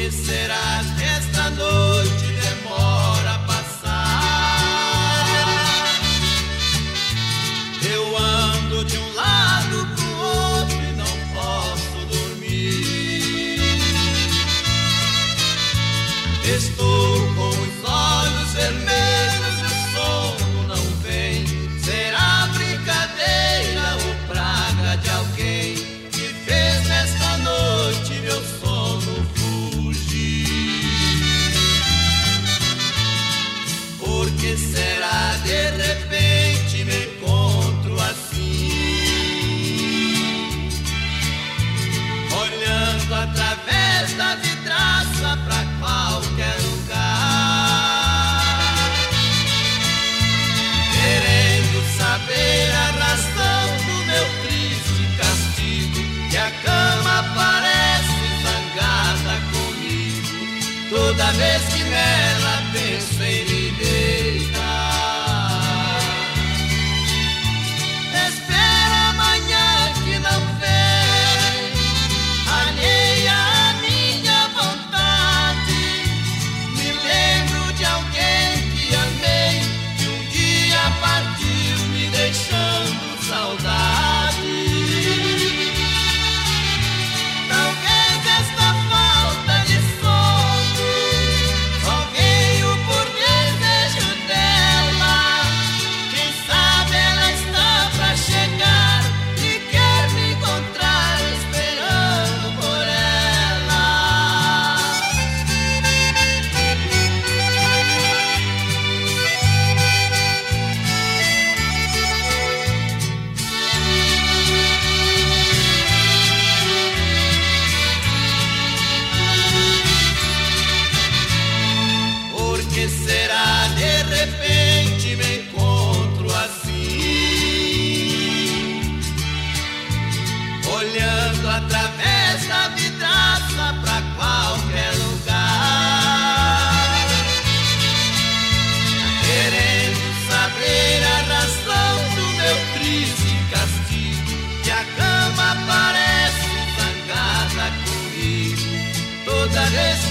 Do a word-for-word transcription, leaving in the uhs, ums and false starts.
que será que esta noite demora a passar? Eu ando de um lado pro outro e não posso dormir. Estou com os olhos vermelhos e o sono não vem. Será brincadeira ou praga de alguém que fez nesta noite meu sono fugir? Por que será de repente me encontro assim, olhando através da vidraça pra qualquer lugar, querendo saber a razão do meu triste castigo, que a cama parece zangada comigo toda vez que nela penso em me deitar. Espero amanhã que não vem, alheia à minha vontade. Me lembro de alguém que amei, que um dia partiu me deixando saudade. Talvez esta falta de sono só veio por desejo dela. Quem sabe ela está pra chegar e quer me encontrar esperando por ela. Por que será de repente me encontro assim, olhando através da vidraça pra qualquer lugar, querendo saber a razão do meu triste castigo, que a cama parece zangada comigo toda vez